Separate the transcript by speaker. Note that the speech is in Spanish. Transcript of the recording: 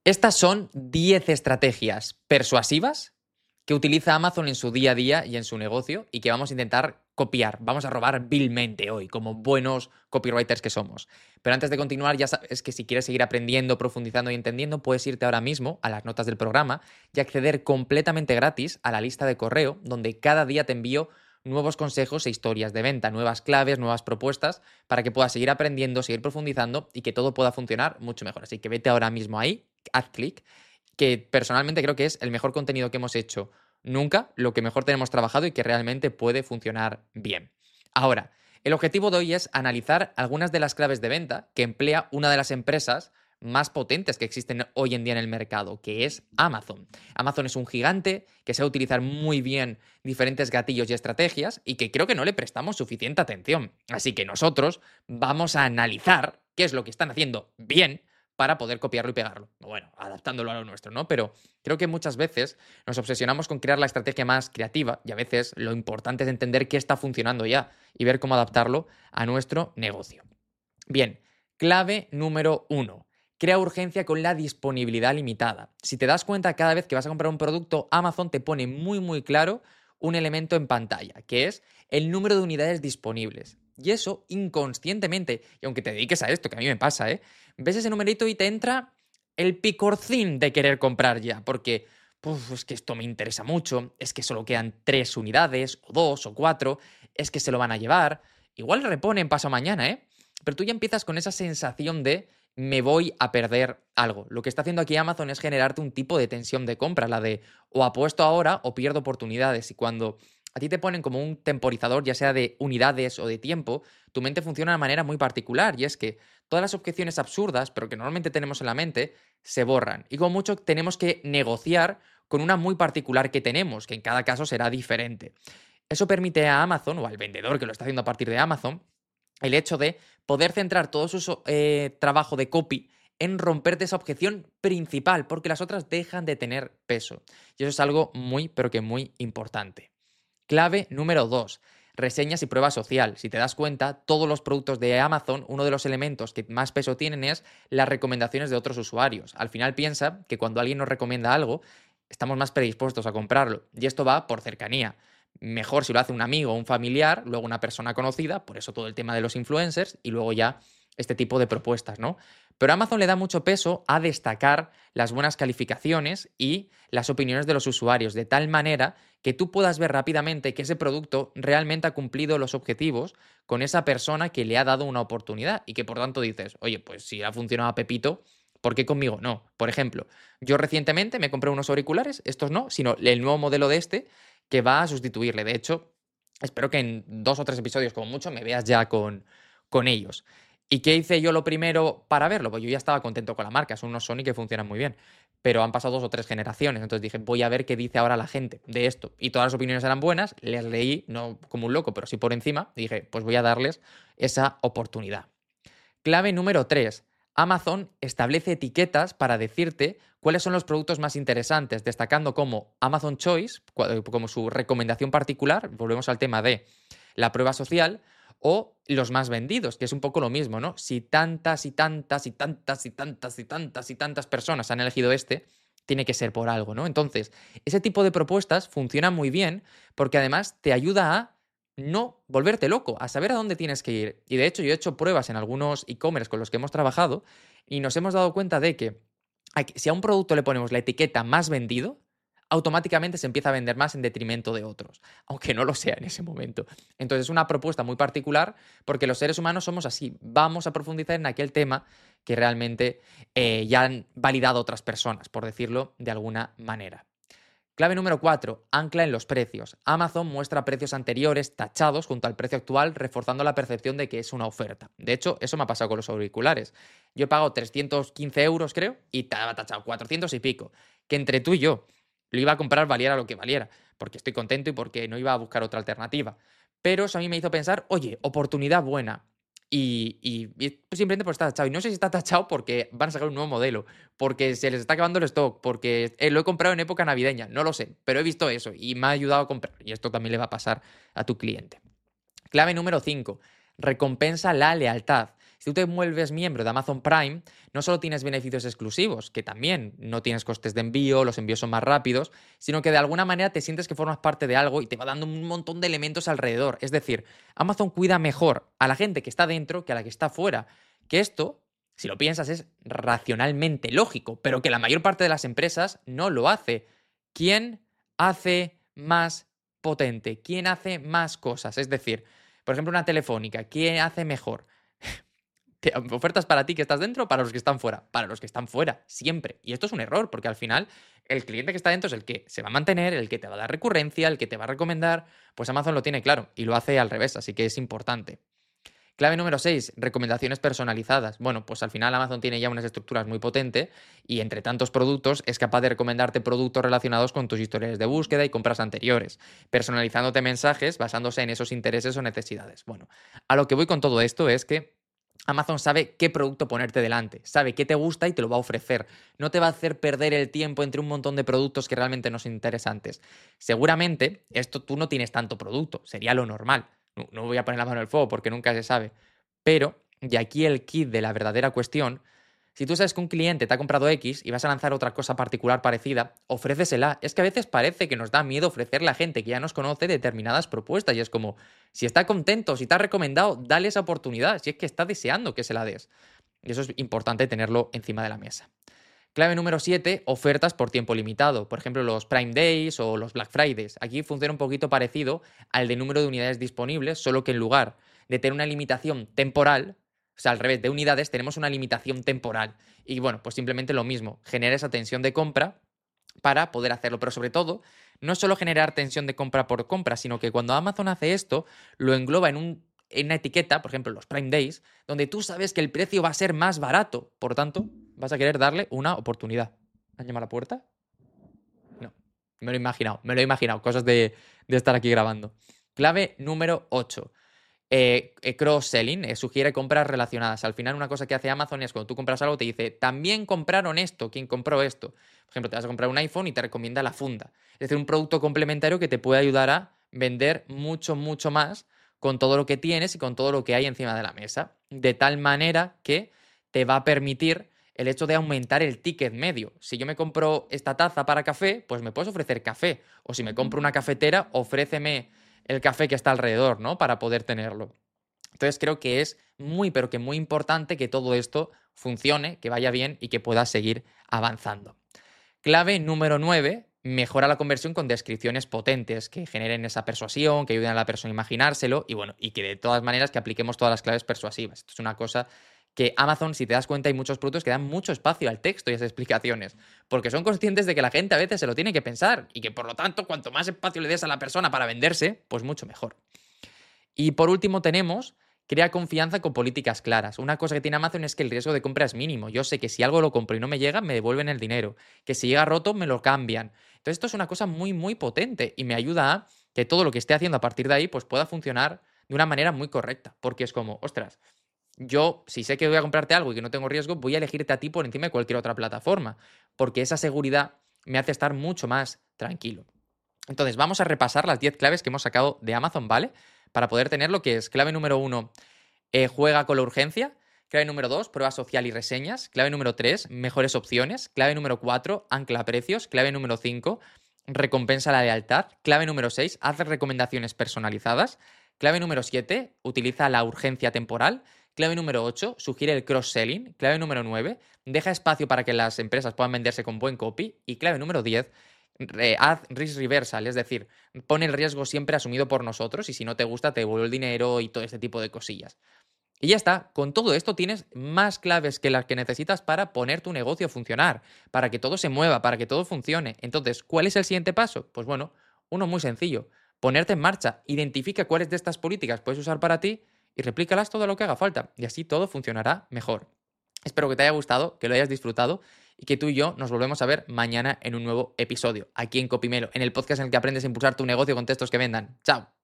Speaker 1: Estas son 10 estrategias persuasivas que utiliza Amazon en su día a día y en su negocio y que vamos a intentar copiar. Vamos a robar vilmente hoy, como buenos copywriters que somos. Pero antes de continuar, ya sabes que si quieres seguir aprendiendo, profundizando y entendiendo, puedes irte ahora mismo a las notas del programa y acceder completamente gratis a la lista de correo, donde cada día te envío nuevos consejos e historias de venta, nuevas claves, nuevas propuestas, para que puedas seguir aprendiendo, seguir profundizando y que todo pueda funcionar mucho mejor. Así que vete ahora mismo ahí, haz clic, que personalmente creo que es el mejor contenido que hemos hecho nunca, lo que mejor tenemos trabajado y que realmente puede funcionar bien. Ahora, el objetivo de hoy es analizar algunas de las claves de venta que emplea una de las empresas más potentes que existen hoy en día en el mercado, que es Amazon. Amazon es un gigante que sabe utilizar muy bien diferentes gatillos y estrategias y que creo que no le prestamos suficiente atención. Así que nosotros vamos a analizar qué es lo que están haciendo bien para poder copiarlo y pegarlo. Bueno, adaptándolo a lo nuestro, ¿no? Pero creo que muchas veces nos obsesionamos con crear la estrategia más creativa y a veces lo importante es entender qué está funcionando ya y ver cómo adaptarlo a nuestro negocio. Bien, clave número 1. Crea urgencia con la disponibilidad limitada. Si te das cuenta, cada vez que vas a comprar un producto, Amazon te pone muy claro un elemento en pantalla, que es el número de unidades disponibles. Y eso inconscientemente, y aunque te dediques a esto, que a mí me pasa, ves ese numerito y te entra el picorcín de querer comprar ya, porque es que esto me interesa mucho, es que solo quedan 3 unidades, o 2, o 4, es que se lo van a llevar. Igual reponen paso mañana, pero tú ya empiezas con esa sensación de me voy a perder algo. Lo que está haciendo aquí Amazon es generarte un tipo de tensión de compra, la de o apuesto ahora o pierdo oportunidades. Y cuando a ti te ponen como un temporizador, ya sea de unidades o de tiempo, tu mente funciona de una manera muy particular y es que todas las objeciones absurdas, pero que normalmente tenemos en la mente, se borran. Y como mucho tenemos que negociar con una muy particular que tenemos, que en cada caso será diferente. Eso permite a Amazon o al vendedor que lo está haciendo a partir de Amazon el hecho de poder centrar todo su trabajo de copy en romperte esa objeción principal, porque las otras dejan de tener peso. Y eso es algo muy, pero que muy importante. Clave número 2. Reseñas y prueba social. Si te das cuenta, todos los productos de Amazon, uno de los elementos que más peso tienen es las recomendaciones de otros usuarios. Al final piensa que cuando alguien nos recomienda algo, estamos más predispuestos a comprarlo. Y esto va por cercanía. Mejor si lo hace un amigo o un familiar, luego una persona conocida, por eso todo el tema de los influencers y luego ya este tipo de propuestas, ¿no? Pero Amazon le da mucho peso a destacar las buenas calificaciones y las opiniones de los usuarios, de tal manera que tú puedas ver rápidamente que ese producto realmente ha cumplido los objetivos con esa persona que le ha dado una oportunidad y que por tanto dices, oye, pues si ha funcionado a Pepito, ¿por qué conmigo no? Por ejemplo, yo recientemente me compré unos auriculares, estos no, sino el nuevo modelo de este que va a sustituirle. De hecho, espero que en 2 o 3 episodios como mucho me veas ya con ellos. ¿Y qué hice yo lo primero para verlo? Pues yo ya estaba contento con la marca, son unos Sony que funcionan muy bien, pero han pasado 2 o 3 generaciones, entonces dije, voy a ver qué dice ahora la gente de esto. Y todas las opiniones eran buenas, les leí, no como un loco, pero sí por encima, y dije, pues voy a darles esa oportunidad. Clave número 3. Amazon establece etiquetas para decirte cuáles son los productos más interesantes, destacando como Amazon Choice, como su recomendación particular, volvemos al tema de la prueba social, o los más vendidos, que es un poco lo mismo, ¿no? Si tantas y tantas y tantas y tantas y tantas y tantas personas han elegido este, tiene que ser por algo, ¿no? Entonces, ese tipo de propuestas funciona muy bien porque además te ayuda a no volverte loco, a saber a dónde tienes que ir. Y de hecho, yo he hecho pruebas en algunos e-commerce con los que hemos trabajado y nos hemos dado cuenta de que si a un producto le ponemos la etiqueta más vendido, automáticamente se empieza a vender más en detrimento de otros, aunque no lo sea en ese momento. Entonces es una propuesta muy particular porque los seres humanos somos así. Vamos a profundizar en aquel tema que realmente ya han validado otras personas, por decirlo de alguna manera. Clave número 4. Ancla en los precios. Amazon muestra precios anteriores tachados junto al precio actual, reforzando la percepción de que es una oferta. De hecho, eso me ha pasado con los auriculares. Yo he pagado 315 euros, creo, y estaba tachado 400 y pico. Que entre tú y yo lo iba a comprar valiera lo que valiera, porque estoy contento y porque no iba a buscar otra alternativa. Pero eso a mí me hizo pensar, oye, oportunidad buena. Y simplemente por estar tachado. Y no sé si está tachado porque van a sacar un nuevo modelo, porque se les está acabando el stock, porque lo he comprado en época navideña, no lo sé, pero he visto eso y me ha ayudado a comprar. Y esto también le va a pasar a tu cliente. Clave número 5. Recompensa la lealtad. Si tú te vuelves miembro de Amazon Prime, no solo tienes beneficios exclusivos, que también no tienes costes de envío, los envíos son más rápidos, sino que de alguna manera te sientes que formas parte de algo y te va dando un montón de elementos alrededor. Es decir, Amazon cuida mejor a la gente que está dentro que a la que está fuera. Que esto, si lo piensas, es racionalmente lógico, pero que la mayor parte de las empresas no lo hace. ¿Quién hace más potente? ¿Quién hace más cosas? Es decir, por ejemplo, una Telefónica, ¿quién hace mejor? ¿Ofertas para ti que estás dentro o para los que están fuera? Para los que están fuera, siempre. Y esto es un error, porque al final el cliente que está dentro es el que se va a mantener, el que te va a dar recurrencia, el que te va a recomendar. Pues Amazon lo tiene claro y lo hace al revés, así que es importante. Clave número 6, recomendaciones personalizadas. Bueno, pues al final Amazon tiene ya unas estructuras muy potentes y entre tantos productos es capaz de recomendarte productos relacionados con tus historiales de búsqueda y compras anteriores, personalizándote mensajes basándose en esos intereses o necesidades. Bueno, a lo que voy con todo esto es que Amazon sabe qué producto ponerte delante, sabe qué te gusta y te lo va a ofrecer. No te va a hacer perder el tiempo entre un montón de productos que realmente no son interesantes. Seguramente, esto tú no tienes tanto producto, sería lo normal. No voy a poner la mano en el fuego porque nunca se sabe. Pero, y aquí el kit de la verdadera cuestión, si tú sabes que un cliente te ha comprado X y vas a lanzar otra cosa particular parecida, ofrécesela. Es que a veces parece que nos da miedo ofrecerle a gente que ya nos conoce determinadas propuestas y es como, si está contento, si te ha recomendado, dale esa oportunidad, si es que está deseando que se la des. Y eso es importante tenerlo encima de la mesa. Clave número 7, ofertas por tiempo limitado. Por ejemplo, los Prime Days o los Black Fridays. Aquí funciona un poquito parecido al de número de unidades disponibles, solo que en lugar de tener una limitación temporal, o sea, al revés, de unidades, tenemos una limitación temporal. Y bueno, pues simplemente lo mismo, genera esa tensión de compra para poder hacerlo. Pero sobre todo, no es solo generar tensión de compra por compra, sino que cuando Amazon hace esto, lo engloba en una etiqueta, por ejemplo, los Prime Days, donde tú sabes que el precio va a ser más barato. Por tanto, vas a querer darle una oportunidad. ¿Han llamado a la puerta? No. Me lo he imaginado. Cosas de estar aquí grabando. Clave número 8. Cross-selling, sugiere compras relacionadas. Al final, una cosa que hace Amazon es cuando tú compras algo, te dice, también compraron esto, ¿quién compró esto? Por ejemplo, te vas a comprar un iPhone y te recomienda la funda. Es decir, un producto complementario que te puede ayudar a vender mucho, mucho más con todo lo que tienes y con todo lo que hay encima de la mesa. De tal manera que te va a permitir el hecho de aumentar el ticket medio. Si yo me compro esta taza para café, pues me puedes ofrecer café. O si me compro una cafetera, ofréceme el café que está alrededor, ¿no? Para poder tenerlo. Entonces creo que es muy, pero que muy importante que todo esto funcione, que vaya bien y que pueda seguir avanzando. Clave número 9, mejora la conversión con descripciones potentes que generen esa persuasión, que ayuden a la persona a imaginárselo y bueno, y que de todas maneras que apliquemos todas las claves persuasivas. Esto es una cosa que Amazon, si te das cuenta, hay muchos productos que dan mucho espacio al texto y a esas explicaciones, porque son conscientes de que la gente a veces se lo tiene que pensar y que por lo tanto, cuanto más espacio le des a la persona para venderse, pues mucho mejor. Y por último tenemos, crea confianza con políticas claras. Una cosa que tiene Amazon es que el riesgo de compra es mínimo. Yo sé que si algo lo compro y no me llega, me devuelven el dinero. Que si llega roto, me lo cambian. Entonces esto es una cosa muy, muy potente y me ayuda a que todo lo que esté haciendo a partir de ahí pues pueda funcionar de una manera muy correcta. Porque es como, ostras, yo, si sé que voy a comprarte algo y que no tengo riesgo, voy a elegirte a ti por encima de cualquier otra plataforma, porque esa seguridad me hace estar mucho más tranquilo. Entonces, vamos a repasar las 10 claves que hemos sacado de Amazon, ¿vale? Para poder tener lo que es clave número 1, juega con la urgencia. Clave número 2, prueba social y reseñas. Clave número 3, mejores opciones. Clave número 4, ancla precios. Clave número 5, recompensa la lealtad. Clave número 6, haz recomendaciones personalizadas. Clave número 7, utiliza la urgencia temporal. Clave número 8, sugiere el cross-selling. Clave número 9, deja espacio para que las empresas puedan venderse con buen copy. Y clave número 10, haz risk reversal, es decir, pone el riesgo siempre asumido por nosotros y si no te gusta te devuelvo el dinero y todo este tipo de cosillas. Y ya está, con todo esto tienes más claves que las que necesitas para poner tu negocio a funcionar, para que todo se mueva, para que todo funcione. Entonces, ¿cuál es el siguiente paso? Pues bueno, uno muy sencillo, ponerte en marcha, identifica cuáles de estas políticas puedes usar para ti y replícalas todo lo que haga falta y así todo funcionará mejor. Espero que te haya gustado, que lo hayas disfrutado y que tú y yo nos volvemos a ver mañana en un nuevo episodio, aquí en Copimelo, en el podcast en el que aprendes a impulsar tu negocio con textos que vendan. ¡Chao!